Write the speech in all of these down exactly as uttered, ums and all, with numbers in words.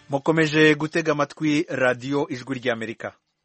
mukomeje gutega amatwi radiyo ijwi ry'Amerika.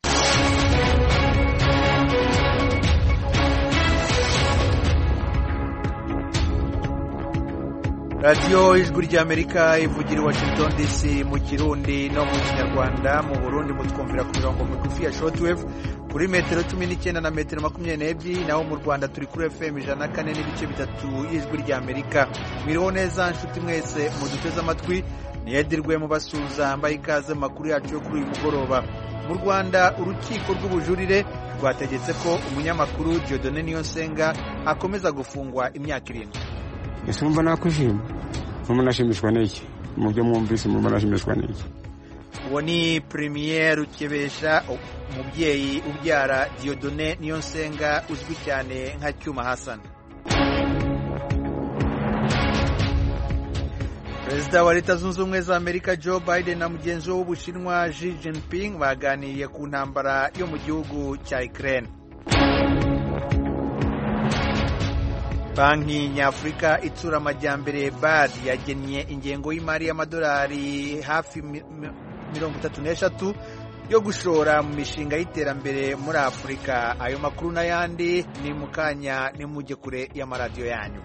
radiyo ijwi ry'Amerika ivugira i Washington D C mu Kirundi no mu Kinyarwanda. Mu Burundi mutwumvira ku mirongo migufi ya shortwave kuri metero cumi n'icyenda na metero makumyabiri n'ebyiri, naho mu Rwanda turi kuri F M ijana na kane n'ibice bitatu y'ijwi ry'Amerika. Mwiriho neza nshuti mwese muduteze amatwi, niyedirwe mu basuza mbaye ikaze mu makuru yacu yo kuri uyu mugoroba. Mu Rwanda urukiko rw'ubujurire rwategetse ko umunyamakuru Dieudonné Niyonsenga akomeza gufungwa imyaka irindwi. Ese umva nakushima umuntu ashimishwa n'iki? Mu byo mwumvise umuntu ashimishwa n'iki? Uwo ni Premier Ukebesha, umubyeyi ubyara Dieudonné Niyonsenga uzwi cyane nka Cyuma Hassan. Perezida wa Leta Zunze Ubumwe za Amerika Joe Biden na mugenzi we w'Ubushinwa Xi Jinping baganiriye ku ntambara yo mu gihugu cya Ukraine. Banki Nyafurika itsura amajyambere B A D yagennye ingengo y'imari y'amadolari hafi mirongo itatu n'eshatu yo gushora mu mishinga y'iterambere muri Afurika. Ayo makuru n'ayandi ni mu kanya, nimujye kure y'amaradiyo yanyu.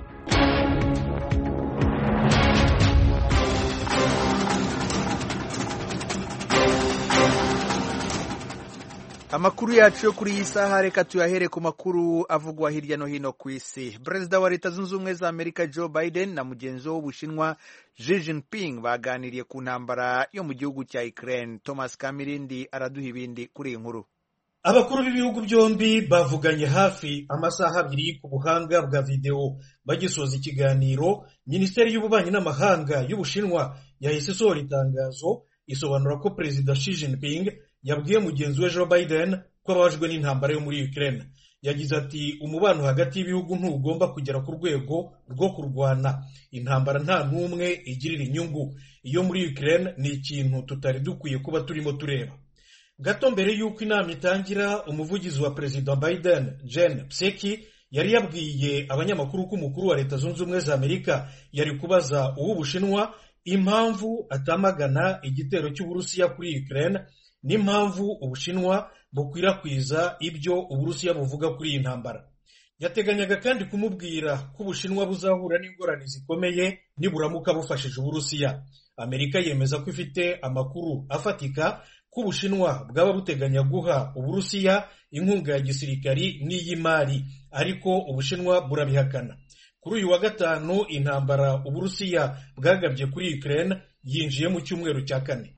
Amakuru yacu yo kuri iyi saha reka tuyahere ku makuru avugwa hirya no hino ku isi. Perezida wa Leta Zunze Ubumwe za Amerika Joe Biden na mugenzi we w'Ubushinwa Xi Jinping baganiriye ku ntambara yo mu gihugu cya Ukraine. Thomas Kamirindi araduha ibindi kuri iyi nkuru. Abakuru b'ibihugu byombi bavuganye hafi amasaha abiri ku buhanga bwa video bagisoza ikiganiro. Minisiteri y'Ububanyi n'Amahanga y'Ubushinwa yahise isohora itangazo isobanura ko Perezida Xi Jinping yabwiye mugenzi we Joe Biden ko abajwe n'intambara yo muri Ukraine. Yagize ati umubano hagati y'ibihugu ntugomba kugera ku rwego rwo kurwana. Intambara nta n'umwe igirira inyungu. Iyo muri Ukraine ni ikintu tutari dukwiye kuba turimo tureba. Gato mbere y'uko inama itangira, umuvugizi wa Perezida Biden Jen Psaki yari yabwiye abanyamakuru ko umukuru wa Leta Zunze Ubumwe za Amerika yari kubaza uw'Ubushinwa impamvu atamagana igitero cy'Uburusiya kuri Ukraine n'impamvu Ubushinwa bukwirakwiza ibyo Uburusiya buvuga kuri iyi ntambara. Yateganyaga kandi kumubwira ko Ubushinwa buzahura n'ingorane zikomeye niburamuka bufashije Uburusiya. Amerika yemeza ko ifite amakuru afatika ko Ubushinwa bwaba buteganya guha Uburusiya inkunga ya gisirikari n'iy'imari, ariko Ubushinwa burabihakana. Kuri uyu wa gatanu intambara Uburusiya bwagabye kuri Ukraine yinjiye mu cyumweru cya kane.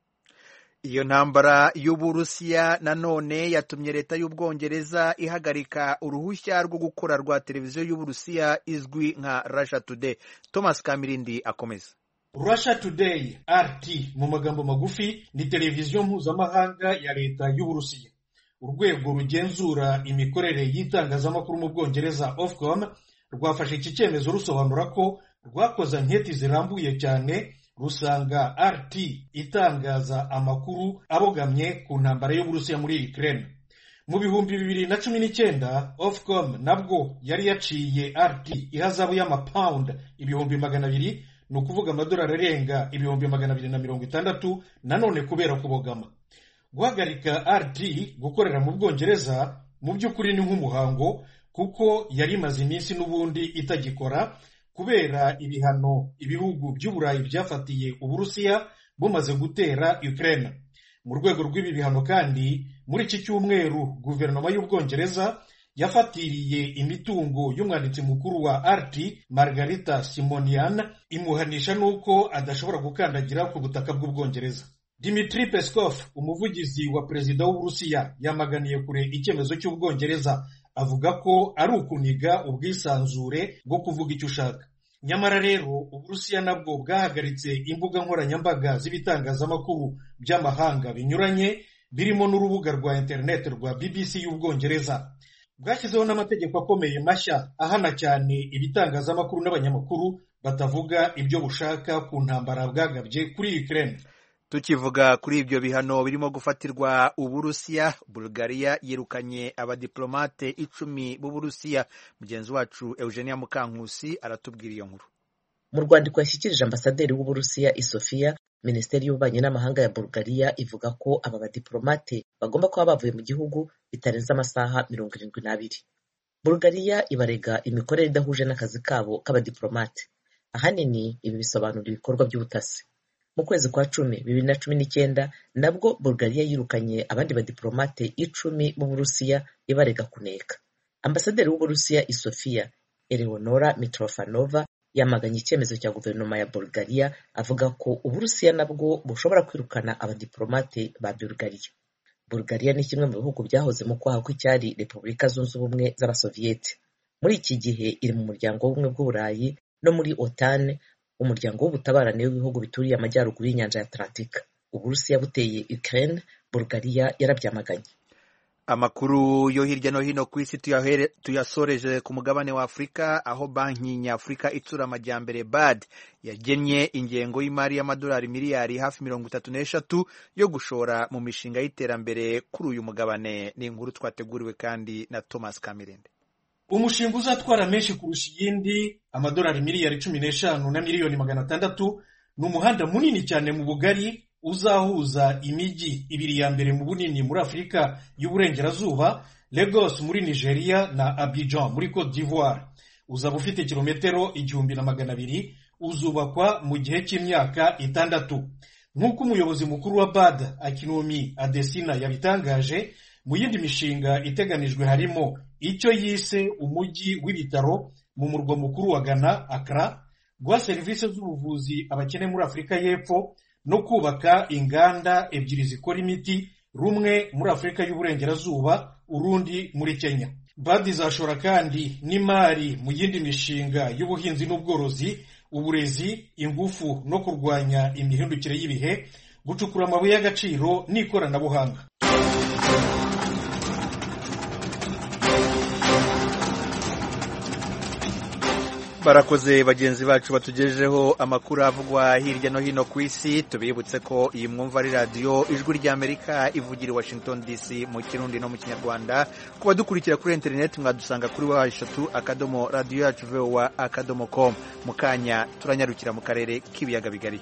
Iyo ntambara y'Uburusiya nanone yatumye leta y'Ubwongereza ihagarika uruhushya rwo gukora rwa televiziyo y'Uburusiya izwi nka Russia Today. Thomas Kamirindi akomeza. Russia Today R T mu magambo magufi ni televiziyo mpuzamahanga ya leta y'Uburusiya. Urwego rugenzura imikorere y'itangazamakuru mu Bwongereza Ofcom rwafashe iki cyemezo rusobanura ko rwakoze anketi zirambuye cyane, rusanga R T itangaza amakuru abogamye ku ntambara y'Uburusiya muri Ukraine. Mu bihumbi bibiri na cumi n'icyenda Ofcom nabwo yari yaciye R T ihazabu y'amapound ibihumbi magana abiri, ni ukuvuga amadolari arenga ibihumbi magana abiri na mirongo itandatu, nanone kubera kubogama. Guhagarika R T gukorera mu Bwongereza mu by'ukuri ni nk'umuhango, kuko yari imaze iminsi n'ubundi itagikora kubera ibihano ibihugu by'Uburayi byafatiye Uburusiya bumaze gutera Ukraine. Mu rwego rw'ibi bihano kandi, muri iki cyumweru guverinoma y'Ubwongereza yafatiriye imitungo y'umwanditsi mukuru wa R T Margarita Simonian, imuhanisha nuko adashobora gukandagira ku butaka bw'Ubwongereza. Dmitry Peskov, umuvugizi wa perezida w'Uburusiya, yamaganiye kure icyemezo cy'Ubwongereza, avuga ko ari ukuniga ubwisanzure bwo kuvuga icyo ushaka. Nyamara rero Uburusiya nabwo bwahagaritse imbuga nkoranyambaga z'ibitangazamakuru by'amahanga binyuranye, birimo n'urubuga rwa internet rwa B B C y'Ubwongereza. Bwashyizeho n'amategeko akomeye mashya ahana cyane ibitangazamakuru n'abanyamakuru batavuga ibyo bushaka ku ntambara bwagabye kuri Ukraine. Tukivuga kuri ibyo bihano birimo gufatirwa Uburusiya, Bulgaria yirukanye abadiplomate icumi b'Uburusiya. Mugenzi wacu Eugenia Mukankusi aratubwira iyo nkuru. Mu rwandiko yashyikirije ambasaderi w'Uburusiya i Sofia, Minisiteri y'ububanyi n'amahanga ya Bulgaria ivuga ko aba badiplomate bagomba kuba bavuye mu gihugu bitarenze amasaha mirongo irindwi n'abiri. Bulgaria ibarega imikorere idahuje n'akazi kabo k'abadiplomate. Ahanini ibi bisobanura ibikorwa by'ubutasi. Mu kwezi kwa cumi bibiri na cumi n'icyenda nabwo Bulgaria yirukanye abandi badiplomate icumi mu Burusiya ibarega kuneka. Ambasaderi w'Uburusiya i Sofia, Eleonora Mitrofanova, yamaganye icyemezo cya guverinoma ya Bulgaria avuga ko Uburusiya nabwo bushobora kwirukana abadiplomate ba Bulgaria. Bulgaria ni kimwe mu bihugu byahoze mu kwaha kw'icyari Repubulika Zunze Ubumwe z'Abasoviyete. Muri iki gihe iri mu muryango w'ubumwe bw'Uburayi no muri OTAN, umuryango w'ubutabarane w'ibihugu bituriye amajyaruguru y'inyanja ya Atlantika. Uburusiya buteye Ukraine, Bulgaria yarabyamaganye. Amakuru yo hirya no hino ku isi tuyasoreje ku mugabane wa Afurika, aho banki nyafurika itsura amajyambere B A D yagennye ingengo y'imari y'amadolari miliyari hafi mirongo itatu n'eshatu yo gushora mu mishinga y'iterambere kuri uyu mugabane. Ni inkuru twateguriwe kandi na Thomas Kamirende. Umushinga uzatwara menshi kurusha iyindi, amadolari miliyari cumi n'eshanu na miliyoni magana atandatu, ni umuhanda munini cyane mu bugari uzahuza imijyi ibiri ya mbere mu bunini muri Afurika y'Uburengerazuba, Lagos muri Nigeria na Abidjan muri Cote d'Ivoire. Uzaba ufite kilometero igihumbi na magana abiri, uzubakwa mu gihe cy'imyaka itandatu. Nk'uko umuyobozi mukuru wa B A D Akinomi Adesina yabitangaje, mu yindi mishinga iteganijwe harimo icyo yise umujyi w'ibitaro mu murwa mukuru wa Ghana, Accra, guha serivisi z'ubuvuzi abakene muri Afurika y'Epfo no kubaka inganda ebyiri zikora imiti, rumwe muri Afurika y'Uburengerazuba, urundi muri Kenya. B A D izashora kandi n'imari mu yindi mishinga y'ubuhinzi n'ubworozi, uburezi, ingufu no kurwanya imihindukire y'ibihe, gucukura amabuye y'agaciro n'ikoranabuhanga. Barakoze bagenzi bacu batugejeho amakuru avugwa hirya no hino ku isi. Tubibutse ko iyi mwumva ari radio Ijwi ry'Amerika ivugira i Washington D C mu Kirundi no mu Kinyarwanda. Kuba dukurikira kuri internet mwadusanga kuri wa eshatu akadomo radio yacu V O A akadomo com. Mukanya turanyarukira mu karere k'ibiyaga bigari.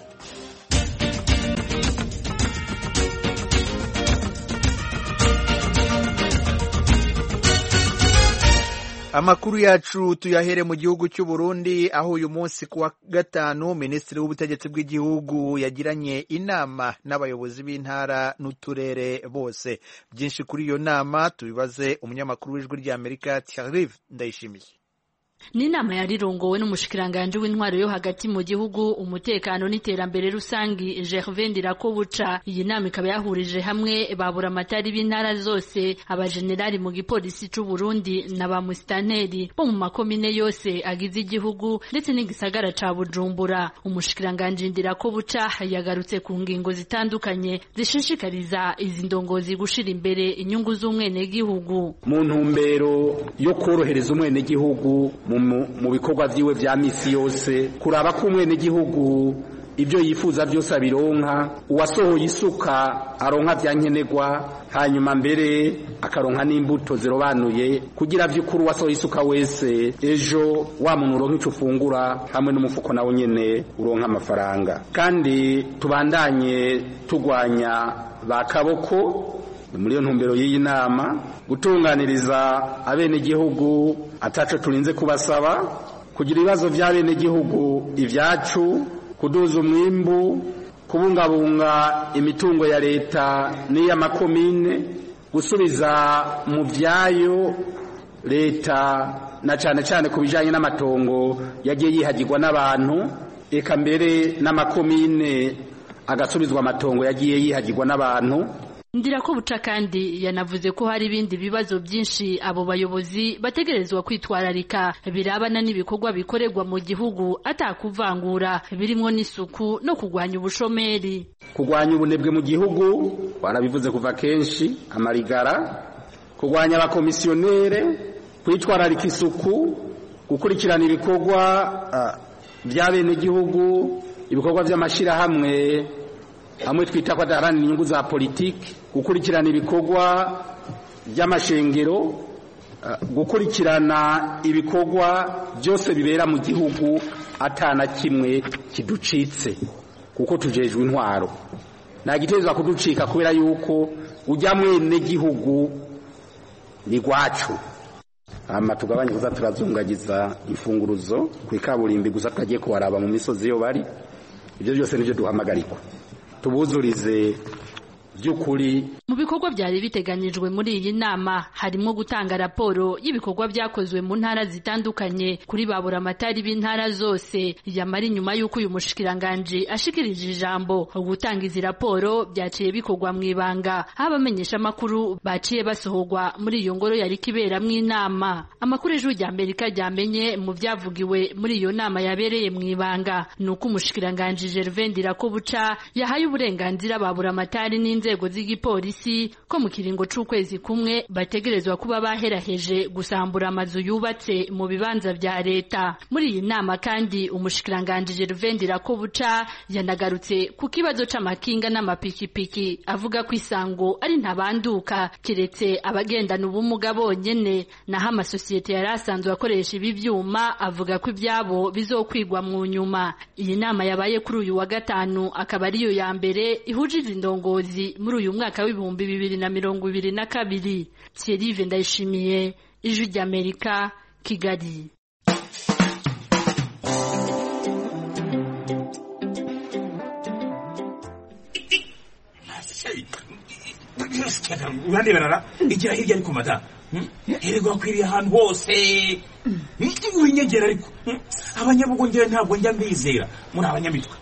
Amakuru yacu tuyahere mu gihugu cy'u Burundi, aho uyu munsi kuwa gatanu Minisitiri w'Ubutegetsi bw'igihugu yagiranye inama n'abayobozi b'intara n'uturere bose. Byinshi kuri iyo nama tubibaze umunyamakuru w'Ijwi ry'Amerika Thierry Ndayishimiye. Ni inama yarirongowe n'umushikiranganje w'intwaro yo hagati mu gihugu, umutekano n'iterambere rusangi Gervais Ndirakobuca. Iyi nama ikaba yahurije hamwe babura amatari b'intara zose, abajenerali mu gipolisi cy'u Burundi na ba musitanteri bo mu makomine yose agize igihugu ndetse n'igisagara ca Bujumbura. Umushikiranganje Ndirakobuca yagarutse ku ngingo zitandukanye zishishikariza izi ndongozi gushira imbere inyungu z'umwene gihugu mu ntumbero yo korohereza umwene gihugu mu bikorwa vyiwe vya misi yose, kuraba ko umwene gihugu ibyo yifuza byose abironka, uwasohoye isuka aronka vyankenerwa, hanyuma mbere akaronka n'imbuto zirobanuye, kugira vy'ukuri uwasohoye isuka wese ejo wa muntu uronka ico ufungura hamwe n'umufuko nawo nyene uronka amafaranga. Kandi tubandanye tugwanya bakaboko. Muri iyo ntumbero y'iyi nama, gutunganiriza abene gihugu ataco turinze kubasaba, kugira ibibazo vy'abene gihugu ivyacu, kuduza umwimbu, kubungabunga imitungo ya leta n'iy'amakomine, gusubiza mu vyayo leta na cane cane ku bijanye n'amatongo yagiye yihagirwa n'abantu, eka mbere n'amakomine agasubizwa amatongo yagiye yihagirwa n'abantu. Ndirakobuca kandi yanavuze ko hari ibindi bibazo byinshi abo bayobozi bategerezwa kwitwararika birabana n'ibikorwa bikorerwa mu gihugu atakuvangura, birimo n'isuku no kugwanya ubushomeri. Kugwanya ubunebwe mu gihugu barabivuze kuva kenshi, amarigara, kugwanya abakomisiyonere, kwitwararika isuku, gukurikirana ibikorwa by'abene gihugu, ibikorwa by'amashirahamwe hamwe twita ko adaharanira inyungu za politiki, gukurikirana ibikorwa by'amashengero, gukurikirana ibikorwa byose bibera mu gihugu atana kimwe kiducitse. kuko tujejwe intwaro nta gitezwa kuducika kubera yuko ujya mwene gihugu ni gwacu. Ama tugabanye kuza turazungagiza imfunguruzo ku ikaburimbi gusa twagiye kubaraba mu misozi yo bari. Ibyo byose nivyo duhamagarikwa tubuzurize by'ukuri. Mu bikorwa byari biteganijwe muri iyi nama harimo gutanga raporo y'ibikorwa byakozwe mu ntara zitandukanye kuri babura amatari b'intara zose. Yamari nyuma y'uko uyu mushikiranganje ashikirije ijambo gutanga izi raporo byaciye bikorwa mu ibanga, abamenyesha makuru baciye basohogwa muri iyo ngoro yari kibera mu inama. Amakuru ejo rya Amerika ryamenye mu byavugiwe muri iyo nama yabereye mu ibanga nuko umushikiranganje Gervais Ndirakobuca yahaye uburenganzira babura amatari n'inzego z'igipolisi ko mu kiringo c'ukwezi kumwe bategerezwa kuba baheraheje gusambura amazu yubatse mu bibanza vya leta. Muri iyi nama kandi umushikiranganje Gervais Ndirakobuca yanagarutse ku kibazo c'amakinga n'amapikipiki avuga ko isango ari ntabanduka kiretse abagendana ubumuga bonyene, naho amasosiyete yari asanzwe akoresha ibi vyuma avuga ko ibyabo bizokwigwa mu nyuma. Iyi nama yabaye kuri uyu wa gatanu akaba ariyo ya mbere ihujije indongozi muri uyu mwaka w'ibihumbi bibiri na mirongo ibiri na kabiri. Thierry Ndayishimiye, Ijwi ry'Amerika, Kigali. Urande barara igira hirya ariko mata herego akwiriye ahantu hose winyegera ariko abanyabugongera ntabwo njya mbizera muri abanyamitwe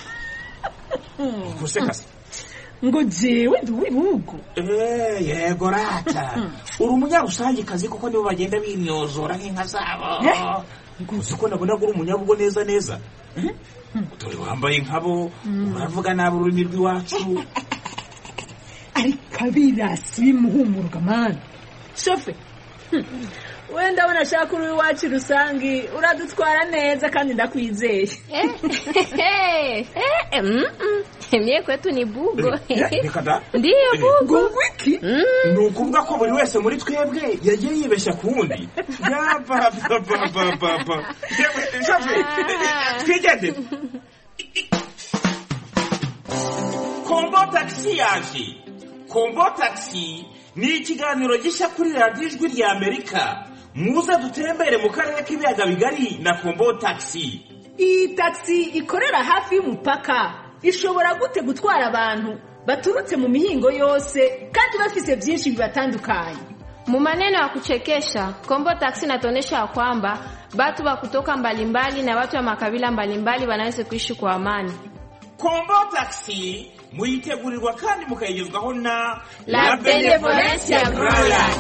kusekasa ngo jewe ndi wibugo eh yego rata uri umunyarusangi kazi kuko nibo bagenda binyozora nk'inka zabo nguzi ko nabona ko uri umunyabugo neza neza utari wambaye nkabo uravuga nabi ururimi rw'iwacu ariko abirasi bimuhumuruka mani shofe wenda wana shaka uri wacu rusangi uradutwara neza kandi ndakwizeye. Eh eh mie kwetu ni bugo. Ndiyo bugo. Wiki? Nukuvuga ko buri wese muri twebwe yagiye yibeshya ku wundi. Ya ba ba ba ba ba ba. Shofe twigende. Kombo taxi yaje. Kombo taxi ni ikiganiro gishya kuri radiyo Ijwi ry'Amerika. Muze dutembere mu karere k'ibiyaga bigari na Kombo taxi. Iyi taxi ikorera hafi y'umupaka ishobora gute gutwara abantu baturutse mu mihingo yose kandi bafise byinshi bibatandukanye. Mu maneno ya kuchekesha, Kombo taxi inatuonesha kwamba watu wa kutoka mbalimbali na watu wa makabila mbalimbali wanaweza kuishi kwa amani. Kombo taxi muyitegurirwa kandi mukayigezwaho na La Benevolencia Royal.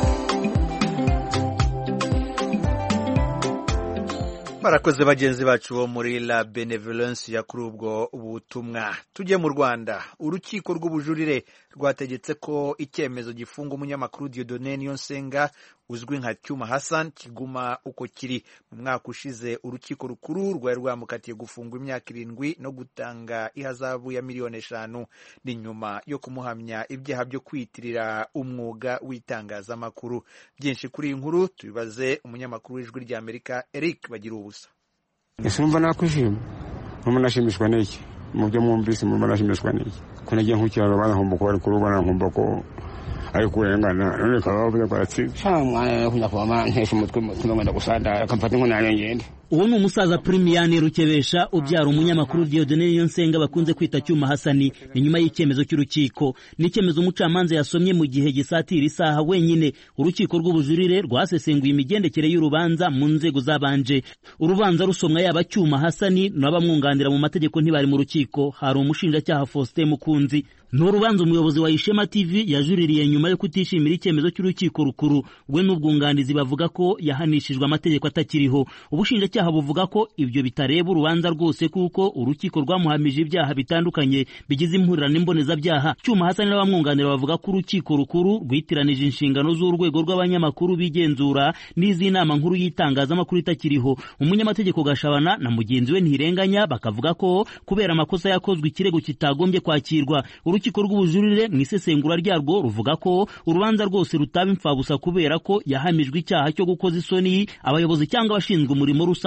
Barakoze bagenzi bacu bo muri La Benevolence ya kuri ubwo ubutumwa. Tujye mu Rwanda. Urukiko rw'ubujurire rwategetse ko icyemezo gifunga umunyamakuru Dieudonné Niyonsenga uzwi nka Cyuma Hassan kiguma uko kiri. Mu mwaka ushize urukiko rukuru rwari rwamukatiye gufungwa imyaka irindwi no gutanga ihazabu ya miliyoni eshanu ni nyuma yo kumuhamya ibyaha byo kwitirira umwuga w'itangazamakuru. Byinshi kuri iyi nkuru tubibaze umunyamakuru w'Ijwi ry'Amerika Eric Bagira ubusa. Ese umva nakwishima mama nashimishwa n'iki mu byo mwumvise mama nashimishwa n'iki ko nagiye nkukira abana nkomba ko bari kurubana nkomba ko ari kurengana none kabavuga kwatsi cyangwa kunya kwa ntesha umutwe tumwenda gusanda akamfata inkona ngende. Uwo ni umusaza Premiane Rukebesha ubyara umunyamakuru Dieudonné Niyonsenga bakunze kwita Cyuma Hassan. Ni nyuma y'icyemezo cy'urukiko, ni icyemezo umucamanza yasomye mu gihe gisatira isaha wenyine. Urukiko rw'ubujurire rwasesenguye imigendekere y'urubanza mu nzego zabanje. Urubanza rusomwa yaba Cyuma Hassan n'abamwunganira mu mategeko ntibari mu rukiko. Hari umushinjacyaha Faustin Mukunzi. N'urubanza umuyobozi wa Ishema T V yajuririye nyuma yo kutishimira icyemezo cy'urukiko rukuru. We n'ubwunganizi bavuga ko yahanishijwe amategeko atakiriho. Ubushinjacyaha buvuga ko ibyo bitareba urubanza rwose kuko urukiko rwamuhamije ibyaha bitandukanye bigize impurirane imbonezabyaha. Cyuma Hassan n'abamwunganira bavuga ko urukiko rukuru rwitiranije inshingano z'urwego rw'abanyamakuru bigenzura n'iz'inama nkuru y'itangazamakuru itakiriho. Umunyamategeko Gashabana na mugenzi we Ntirenganya bakavuga ko kubera amakosa yakozwe ikirego kitagombye kwakirwa. Urukiko rw'ubujurire mu isesengura ryarwo ruvuga ko urubanza rwose rutaba imfabusa kubera ko yahamijwe icyaha cyo gukoza isoni abayobozi cyangwa abashinzwe umurimo rusange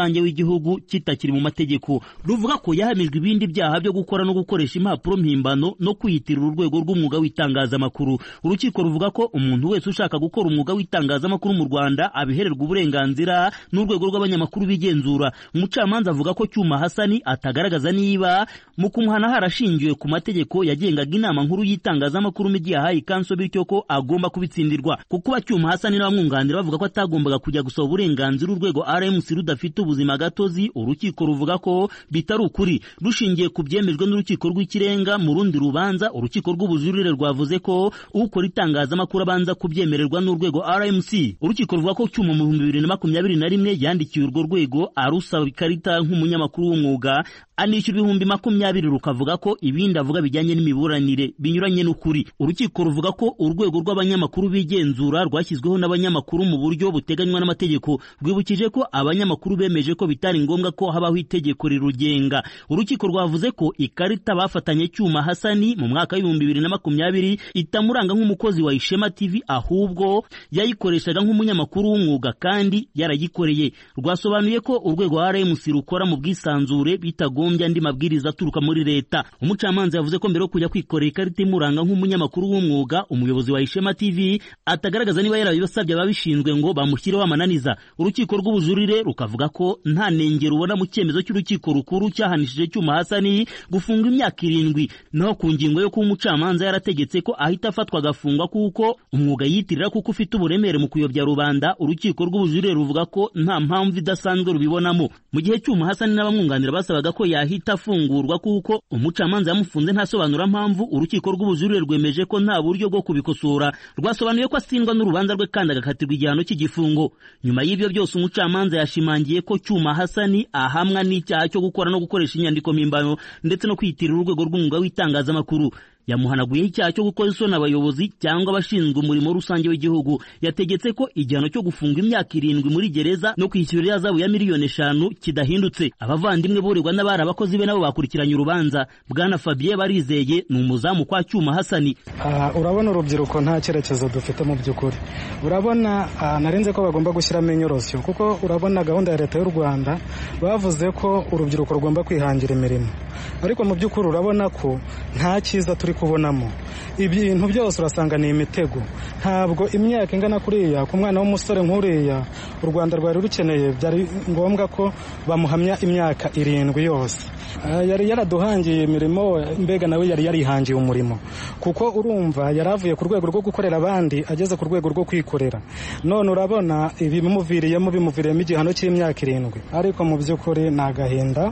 rusange w'igihugu kitakiri mu mategeko. Ruvuga ko yahamijwe ibindi byaha byo gukora no gukoresha impapuro mpimbano no kwiyitirira urwego rw'umwuga w'itangazamakuru. Urukiko ruvuga ko umuntu wese ushaka gukora umwuga w'itangazamakuru mu Rwanda abihererwa uburenganzira n'urwego rw'abanyamakuru bigenzura. Umucamanza avuga ko Cyuma Hasani atagaragaza niba mu kumuhana harashingiwe ku mategeko yagengaga inama nkuru y'itangazamakuru Media High Council, bityo ko agomba kubitsindirwa. Kuko Cyuma Hasani n'abamwunganira bavuga ko atagombaga kujya gusaba uburenganzira urwego R M C rudafite ubuzima gatozi, urukiko ruvuga ko bitari ukuri. Rushingiye ku byemejwe n'urukiko rw'ikirenga mu rundi rubanza, urukiko rw'ubujurire rwavuze ko ukora itangazamakuru abanza kubyemererwa n'urwego R M C. Urukiko ruvuga ko Cyuma mu bibiri na makumyabiri na rimwe yandikiye urwo rwego arusaba ikarita nk'umunyamakuru w'umwuga, anishyura ibihumbi makumyabiri, rukavuga ko ibindi avuga bijyanye n'imiburanire binyuranye n'ukuri. Urukiko ruvuga ko urwego rw'abanyamakuru bigenzura rwashyizweho n'abanyamakuru mu buryo buteganywa n'amategeko. Rwibukije ko abanyamakuru bemeje ko bitari ngombwa ko habaho itegeko rirugenga. Urukiko rwavuze ko ikarita bafatanye Cyuma Hasani mu mwaka w'ibihumbi bibiri na makumyabiri itamuranga nk'umukozi wa Ishema T V, ahubwo yayikoreshaga nk'umunyamakuru w'umwuga kandi yarayikoreye. Rwasobanuye ko urwego R M C rukora mu bwisanzure bitagombye andi mabwiriza aturuka muri leta. Umucamanza yavuze ko mbere yo kujya kwikorera ikarita imuranga nk'umunyamakuru w'umwuga, umuyobozi wa Ishema T V atagaragaza niba yarabibasabye ababishinzwe ngo bamushyireho amananiza. Urukiko rw'ubujurire rukavuga ko nta nengero ubona mu cyemezo cy'urukiko rukuru cyahanishije Cyuma Hasani gufunga imyaka irindwi, naho ku ngingo yo kuba umucamanza yarategetse ko ahita afatwa agafungwa kuko umwuga yitirira kuko ufite uburemere mu kuyobya rubanda, urukiko rw'ubujurire ruvuga ko nta mpamvu idasanzwe rubibonamo. Mu gihe Cyuma Hasani n'abamwunganira basabaga ko yahita afungurwa kuko umucamanza yamufunze ntasobanura mpamvu, urukiko rw'ubujurire rwemeje ko nta buryo bwo kubikosora. Rwasobanuye ko asindwa n'urubanza rwe kandi agakatirwa igihano cy'igifungo. Nyuma y'ibyo byose umucamanza yashimangiye ko Cyuma Hasani ahamwa n'icyaha cyo gukora no gukoresha inyandiko mpimbano ndetse no kwiyitirira urwego rw'umwuga w'itangazamakuru. Yamuhanaguyeho icyaha cyo gukoza isoni abayobozi cyangwa abashinzwe umurimo rusange w'igihugu. Yategetse ko igihano cyo gufunga imyaka irindwi muri gereza no kwishyura ihazabu ya miliyoni eshanu kidahindutse. Abavandimwe borerwa n'abari abakozi be nabo bakurikiranye urubanza. Bwana Fabien Barizeye ni umuzamu kwa Cyuma Hasani. Uh, urabona urubyiruko nta cyerekezo dufite mu by'ukuri. Urabona uh, narenze ko bagomba gushyiramo inyorosyo kuko urabona gahunda ya leta y'u Rwanda bavuze ko urubyiruko rugomba kwihangira imirimo, ariko mu by'ukuri urabona ko nta cyiza turi kubonamo. Ibintu byose urasanga ni imitego. Ntabwo imyaka ingana kuriya ku mwana w'umusore nk'uriya u Rwanda rwari rukeneye, byari ngombwa ko bamuhamya imyaka irindwi yose. Uh, yari yaraduhangiye imirimo, mbega nawe yari yarihangiye umurimo kuko urumva yaravuye ku rwego rwo gukorera abandi ageze ku rwego rwo kwikorera. None urabona ibimuviriyemo bimuviriyemo igihano cy'imyaka irindwi, ariko mu by'ukuri ni agahinda.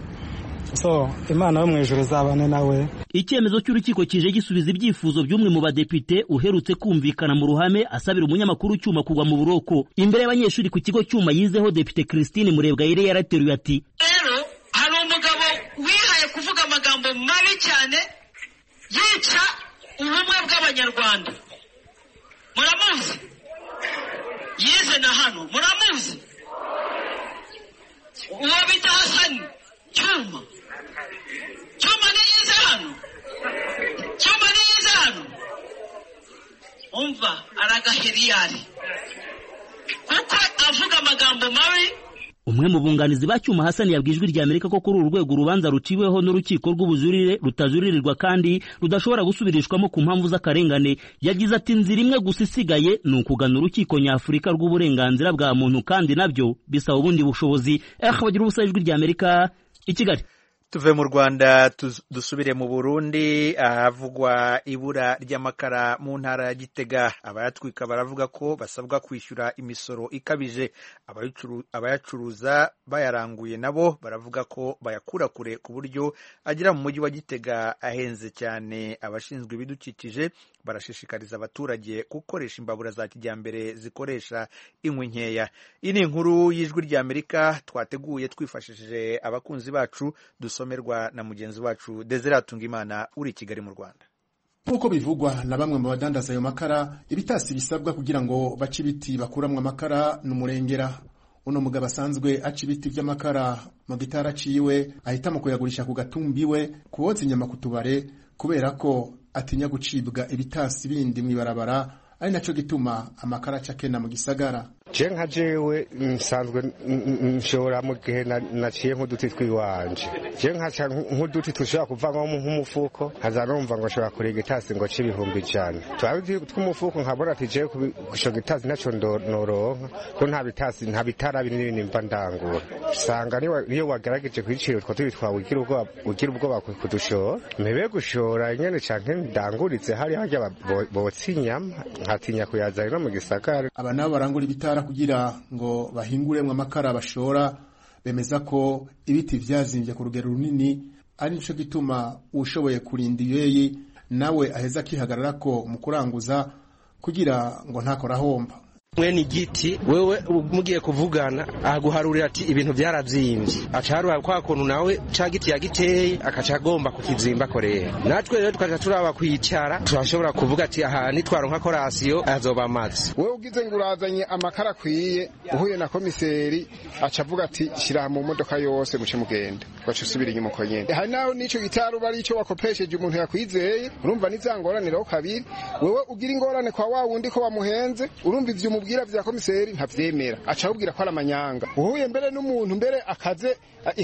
So Imana yo mu ijuru izabane nawe. Icyemezo cy'urukiko kije gisubiza ibyifuzo by'umwe mu badepite uherutse kumvikana mu ruhame asabira umunyamakuru Cyuma kugwa mu buroko. Imbere y'abanyeshuri ku kigo Cyuma yizeho, Depite Christine Murebwayire yarateruye ati, rero hari umugabo wihaye kuvuga amagambo mabi cyane yica ubumwe bw'Abanyarwanda. Muramuzi? Yize na hano muramuzi? Uwo bita Hasani Cyuma. Cyuma ni yize hano. Cyuma ni yize hano. Umva aragaheriyari kuko avuga amagambo mabi. Umwe mu bunganizi ba Cyuma Hasani yabwiye Ijwi ry'Amerika ko kuri uru rwego urubanza ruciweho n'urukiko rw'ubujurire rutazuririrwa kandi rudashobora gusubirishwamo ku mpamvu z'akarengane. Yagize ati, inzira imwe gusa isigaye ni ukugana urukiko nyafurika rw'uburenganzira bwa muntu, kandi nabyo bisaba ubundi bushobozi. Eh bagira ubusa Ijwi ry'Amerika i Kigali. Tuve mu Rwanda dusubire mu Burundi, ahavugwa ibura ry'amakara mu ntara ya Gitega. Abayatwika baravuga ko basabwa kwishyura imisoro ikabije. Abayacuruza bayaranguye nabo baravuga ko bayakura kure ku buryo agera mu mujyi wa Gitega ahenze cyane. Abashinzwe ibidukikije barashishikariza abaturage gukoresha imbabura za kijyambere zikoresha inkwi nkeya. Iyi ni inkuru y'Ijwi ry'Amerika twateguye twifashishije abakunzi bacu, dusomerwa na mugenzi wacu Desire Atungimana uri i Kigali mu Rwanda. Nk'uko bivugwa na bamwe mu badandaza ayo makara, ibitasi bisabwa kugira ngo bace ibiti bakuramwe amakara n'umurengera. Uno mugabo asanzwe aca ibiti by'amakara mu gitara ciwe ahitamo kuyagurisha ku gatumbiwe kuwotsa inyama kutubare kubera ko atinya gucibwa ibitasi bindi mwibarabara, ari naco gituma amakara acakena mu gisagara. je nka jewe nsanzwe nshora mu gihe naciye nk'uduti twiwanje je nkaca nk'uduti tushobora kuvamo nk'umufuko nkaza numva ngo nshobora kurega itasi ngo c'ibihumbi ijana twabi tw'umufuko nkabona ati je kushoga itasi naco noronka ko nta bitasi nta bitara binini mva ndangura usanga niyo wagerageje kwicira utwo tubi twawe ugira ubwoba ugira ubwoba kudushora mebe gushora nyene canke ndanguritse hari harya botsinyama nkatinya kuyazana no mu gisagara. Aba nabo barangura ibitara kugira ngo bahinguremwe amakara bashora bemeza ko ibiti vyazimbye ku rugero runini ari nico gituma ushoboye kurinda ibeyi nawe aheza akihagarara ko mu kuranguza kugira ngo ntakora homba. Mwene igiti wewe mugiye kuvugana aguharurira ati ibintu byaravyimbye acarura kwa kuntu nawe ca giti yagiteye akaca agomba kukizimba korera natwe rero tukaja turaba kwicara turashobora kuvuga ati aha nitwaronka korasiyo azoba amazi. Wewe ugize ngurazanye amakara kwiye uhuye na komiseri acavuga ati shira mu modoka yose muce mugenda bacu subira inyuma ko nyene hari naho nico gitaru bari ico wakopesheje umuntu yakwizeye urumva nizangoranira kabiri wewe ugira ingorane kwa wa wundi ko wamuhenze urumva ivyo ubwira vya komiseri ntavyemera aca ubwira ko aramanyanga uhuye mbere n'umuntu mbere akaze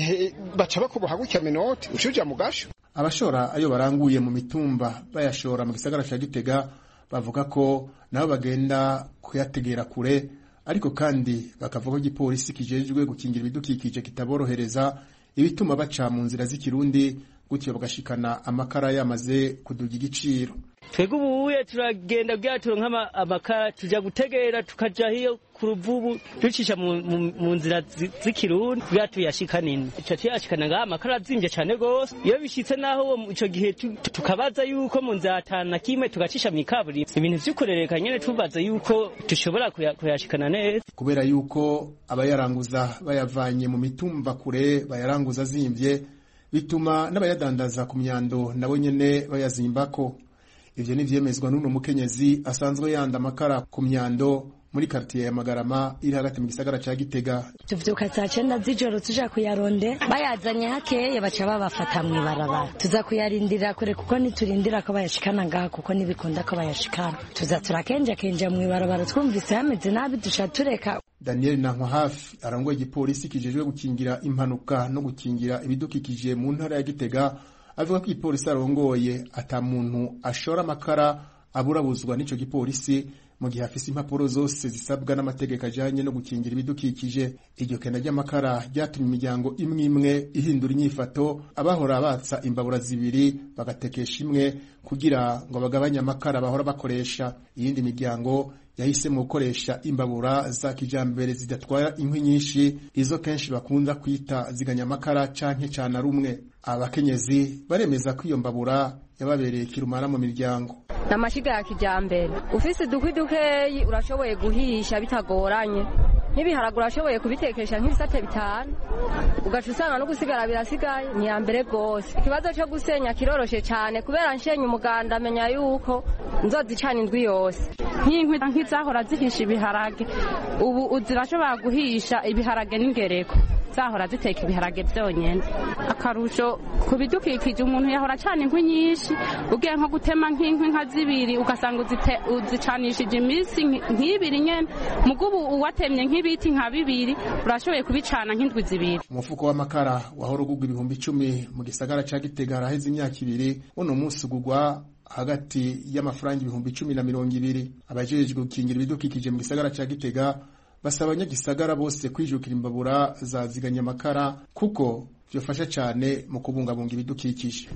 baca bakuboha gutya minoti ucuja mu gasho. Abashora ayo baranguye mu mitumba bayashora mu gisagara ca Gitega bavuga ko nabo bagenda kuyategera kure ariko kandi bakavuga ko igipolisi kijejwe gukingira ibidukikije kitaborohereza ibituma baca mu nzira z'ikirundi gutyo bagashikana amakara yamaze kuduga igiciro. Twego ubuye turagenda bwaturo nk'ama amakara tuja gutegera tukaja hiyo ku ruvubu ducisha mu nzira z'ikirundi bwatu yashikanini ico cyashikana nga amakara zimvye cyane gose iyo bishitse naho ico gihe tukabaza yuko mu nzatana kimwe tugacisha mu kaburi ibintu vy'ukurereka nyene tubaza yuko dushobora kuyashikana neza kubera yuko abayaranguza bayavanye mu mitumba kure bayaranguza zimvye bituma n'abayadandaza ku myando nabo nyene bayazimbako. Ivyo ni vyemezwa n'uno mukenyezi asanzwe yanda amakara ku myando muri quartier ya Magarama iri hagati mu gisagara ca Gitega. Tuvyuka saa cenda z'ijoro tuja kuyaronde bayazanye hakeye baca babafata mu ibarabara tuza kuyarindira kure kuko niturindira ko bayashikana ngaha kuko nibikunda ko bayashikana tuza turakenja kenja mu ibarabara twumvise hameze nabi dusha tureka. Daniel Nankwa hafi arangoye igipolisi kijejwe gukingira impanuka no gukingira ibidukikije mu ntara ya Gitega avuga ko igipolisi arongoye ata muntu ashora amakara aburabuzwa n'ico gipolisi mu gihe afise impapuro zose zisabwa n'amategeko ajanye no gukingira ibidukikije. Iryo kenda ry'amakara ryatumye imiryango imwe imwe ihindura inyifato abahora batsa imbabura zibiri bagatekesha imwe kugira ngo bagabanye amakara bahora bakoresha. Iyindi miryango yahisemo gukoresha imbabura za kijambere zidatwara inkwi nyinshi izo kenshi bakunda kwita ziganya amakara canke cana rumwe. Abakenyezi baremeza ko iyo mbabura yababereye kirumara mu miryango. Namashiga ya kijambere ufise dukwi dukeyi urashoboye guhisha bitagoranye n'ibiharagura urashoboye kubitekesha nk'ibisate bitanu ugaca usanga no gusigara birasigaye ni ya mbere gose. Ikibazo cyo gusenya kiroroshe cyane kubera nshenye umuganda amenya yuko nzozicana indwi yose nk'inkwi nk'izahora zihisha ibiharage ubu uzirashobora guhisha ibiharage n'ingereko zahora ziteka ibiharage byonyene. Akarusho kubidukikije umuntu yahora cyane inkwi nyinshi ugiye nko gutema nk'inkwi nka zibiri ugasanga uzicanishije iminsi nk'ibiri nyene mugubu uwatemye nk'ibiti nka bibiri urashoboye kubicana nk'indwi zibiri. Umufuko w'amakara wahora ugugwa ibihumbi icumi mu gisagara ca Gitega haraheze imyaka ibiri uno munsi ugugwa hagati y'amafaranga ibihumbi icumi na mirongo ibiri. Abajejwe gukingira ibidukikije mu gisagara ca Gitega basaba abanyagisagara bose kwijukira imbabura zaziganya amakara kuko vyofasha cyane mu kubungabunga ibidukikije.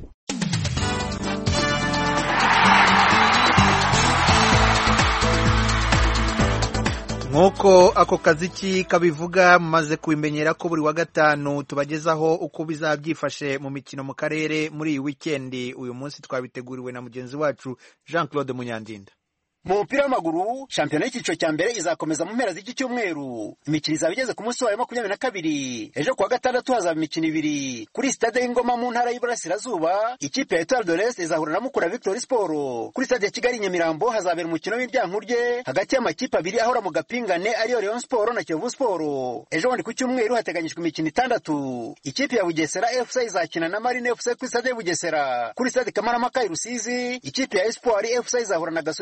Nk'uko ako kaziki kabivuga mumaze kubimenyera ko buri wa gatanu tubagezaho uko bizabyifashe mu mikino mu karere muri iyi wikendi. Uyu munsi twabiteguriwe na mugenzi wacu Jean Claude Munyandinda. Mu mupira w'amaguru shampiyona y'ikiciro cya mbere izakomeza mu mpera z'iki cyumweru. Imikino izaba igeze ku munsi wa makumyabiri na kabiri. Ejo kuwa gatandatu hazaba imikino ibiri kuri stade y'Ingoma mu ntara y'Iburasirazuba. Ikipe ya Etoile de l'Est izahura na Mukura Victory Sport. Kuri stade ya Kigali Nyamirambo hazabera umukino w'iryankurye hagati y'amakipe abiri ahora mu gapingane ariyo Rayon Sport na Kiyovu Sport. Ejo bundi ku cyumweru hateganyijwe imikino itandatu. Ikipe ya Bugesera F C izakina na Marine F C kuri stade ya Bugesera. Kuri stade Kamarampaka i Rusizi ikipe ya Espoir F C izahura na Gasogi United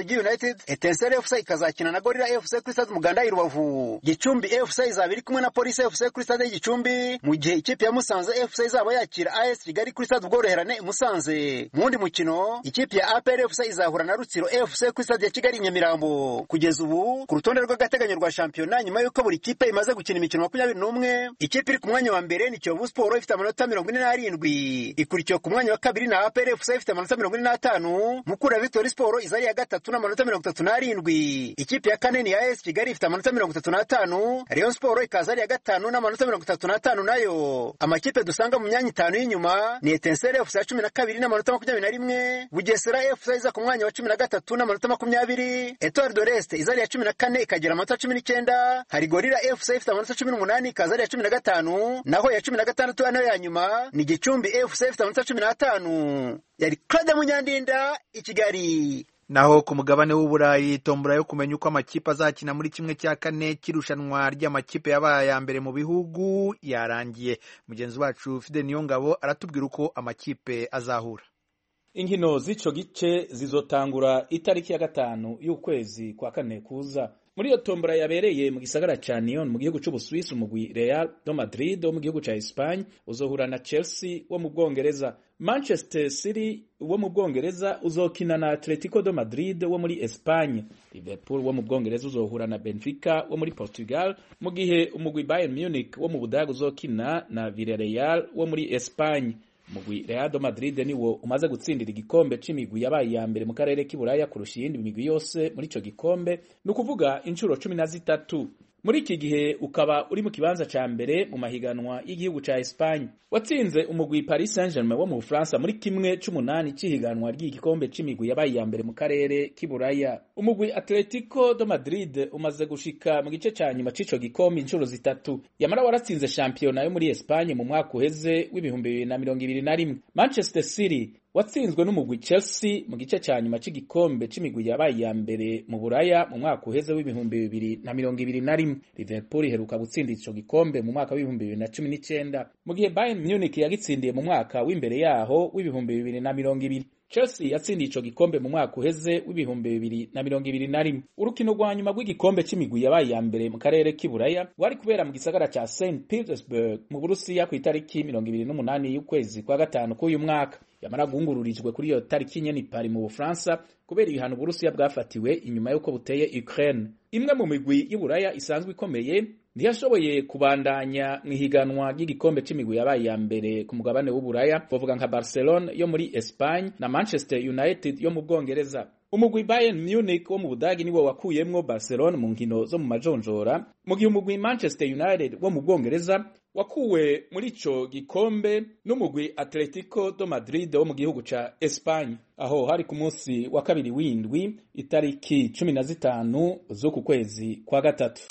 United, Etincelle F C ikazakina na Gorilla F C kuri stade Umuganda i Rubavu. Gicumbi F C izaba iri kumwe na Police F C kuri stade Gicumbi, mu gihe ikipe ya Musanze F C izaba yakira A S Kigali kuri stade Ubworoherane i Musanze. Mu wundi mukino ikipe ya A P R F C izahura na Rutsiro F C kuri stade ya Kigali i Nyamirambo. Kugeza ubu ku rutonde rw'agateganyo rwa shampiyona, nyuma y'uko buri kipe imaze gukina imikino makumyabiri n'umwe, ikipe iri ku mwanya wa mbere ni Kiyovu Sport ifite amanota mirongo ine n'arindwi, ikurikiwe ku mwanya wa kabiri na A P R F C ifite amanota mirongo ine n'atanu, Mukura Victory Sport izari ya gatatu n'amanota mirongo itatu n'arindwi, ikipe ya kane ni A S Kigali ifite amanota mirongo itatu n'atanu, Rayon Sport ikaza ari ya gatanu n'amanota mirongo itatu n'atanu nayo. Amakipe dusanga mu myanya itanu y'inyuma ni Etincelle F C ya cumi na kabiri n'amanota makumyabiri na rimwe, Bugesera F C iza ku mwanya wa cumi na gatatu n'amanota makumyabiri, Etoile de l'Est izari ya cumi na kane ikagira amanota cumi n'icyenda, hari Gorilla F C ifite amanota cumi n'umunani ikaza ari ya cumi na gatanu, naho ya cumi na gatandatu nayo ya nyuma ni Gicumbi F C ifite amanota cumi n'atanu. Yari Claude Munyandinda i Kigali. Naho ku mugabane w'Uburayi, tombora yo kumenya uko amakipe azakina muri kimwe cya kane kirushanwa ry'amakipe yabaye ya mbere mu bihugu yarangiye. Mugenzi wacu Fide Niyongabo aratubwira uko amakipe azahura. Inkino z'ico gice zizotangura itariki ya gatanu y'ukwezi kwa kane kuza. Muri iyo tombora yabereye mu gisagara ca Nyon mu gihugu c'Ubuswisi, umugwi Real de Madrid wo mu gihugu ca Espagne uzohura na Chelsea wo mu Bwongereza. Manchester City wo mu Bwongereza uzokina na Atletico de Madrid wo muri Espagne. Liverpool wo mu Bwongereza uzohura na Benfica wo muri Portugal, mu gihe umugwi Bayern Munich wo mu Budage uzokina na Villarreal wo muri Espagne. Umugwi Real de Madrid niwo umaze gutsindira igikombe c'imigwi yabaye ya mbere mu karere k'Iburaya kurusha iyindi migwi yose muri ico gikombe, no kuvuga incuro cumi na zitatu. Muri iki gihe ukaba uri mu kibanza ca mbere mu mahiganwa y'igihugu ca Espagne. Watsinze umugwi Paris Saint-Germain wo mu Bufaransa muri kimwe c'umunani c'ihiganwa ry'igikombe c'imigwi yabaye ya mbere mu karere k'Iburaya. Umugwi Atletico de Madrid umaze gushika mu gice ca nyuma c'ico gikombe incuro zitatu. Yamara waratsinze shampiyona yo muri Espagne mu mwaka uheze w'ibihumbi bibiri na mirongo ibiri na rimwe. Manchester City watsinzwe n'umugwi Chelsea mu gice ca nyuma c'igikombe c'imigwi yabaye ya mbere mu Buraya mu mwaka uheze w'ibihumbi bibiri na mirongo ibiri na rimwe. Liverpool iheruka gutsinda ico gikombe mu mwaka w'ibihumbi bibiri na cumi n'icenda, mu gihe Bayern Munich yagitsindiye mu mwaka w'imbere yaho w'ibihumbi bibiri na mirongo ibiri. Chelsea yatsindiye ico gikombe mu mwaka uheze w'ibihumbi bibiri na mirongo ibiri na rimwe. Urukino rwa nyuma rw'igikombe c'imigwi yabaye ya mbere mu karere k'Iburaya wari kubera mu gisagara ca Saint Petersburg mu Burusiya ku itariki mirongo ibiri n'umunani y'ukwezi kwa gatanu k'uyu mwaka. Yamara gungururijwe kuri iyo tariki nyene Paris mu Bufaransa kubera ibihano Burusiya bwafatiwe inyuma yuko buteye Ukraine. Imwe mu migwi y'Iburaya isanzwe ikomeye ntiyashoboye kubandanya mwihiganwa ry'igikombe c'imigwi yabaye ya mbere ku mugabane w'Uburaya, bavuga nka Barcelona yo muri Espagne na Manchester United yo mu Bwongereza. Umugwi Bayern Munich wo mu Budagi niwo wakuyemwo Barcelona mu nkino zo mu majonjora, mu gihe umugwi Manchester United wo mu Bwongereza wakuwe muri ico gikombe n'umugwi Atletico de Madrid wo mu gihugu ca Espagne. Aho hari ku munsi wa kabiri w'indwi itariki cumi na zitanu z'uku kwezi kwa gatatu.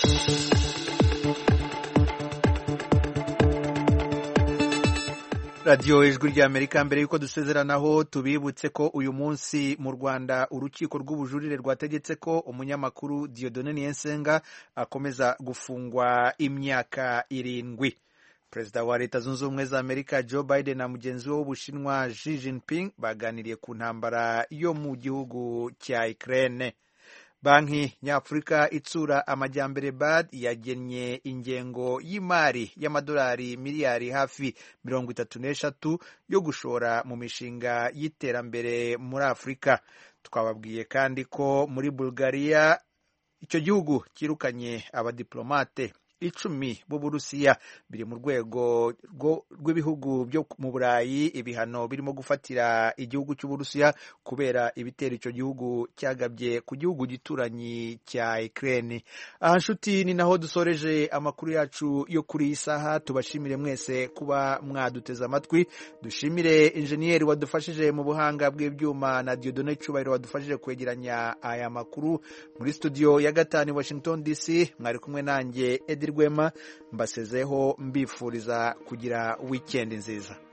Radio Ijwi ry'Amerika. Mbere yuko dusezeranaho tubibutse ko uyu munsi mu Rwanda urukiko rw'ubujurire rwategetse ko umunyamakuru Dieudonne Niyensenga akomeza gufungwa imyaka irindwi. Perezida wa Leta Zunze Ubumwe za Amerika Joe Biden na mugenzi we w'Ubushinwa Xi Jinping baganiriye ku ntambara yo mu gihugu cya Ukraine. Banki Nyafurika itsura amajyambere B A D yagennye ingengo y'imari y'amadolari miliyari hafi mirongo itatu n'eshatu yo gushora mu mishinga y'iterambere muri Afurika. Twababwiye kandi ko muri Bulgaria icyo gihugu kirukanye abadiplomate icumi b'Uburusiya, biri mu rwego rw'ibihugu byo mu Burayi ibihano birimo gufatira igihugu cy'Uburusiya kubera ibitero icyo gihugu cyagabye ku gihugu gituranyi cya Ukraine. Aha nshuti ni naho dusoreje amakuru yacu yo kuri iyi saha. Tubashimire mwese kuba mwaduteze amatwi. Dushimire injeniyeri wadufashije mu buhanga bw'ibyuma na Dieudonne Cyubahiro wadufashije kwegeranya aya makuru. Muri studio ya gatanu Washington D C mwari kumwe nanjye Edi Rwema, mbasezeho mbifuriza kugira weekend nziza.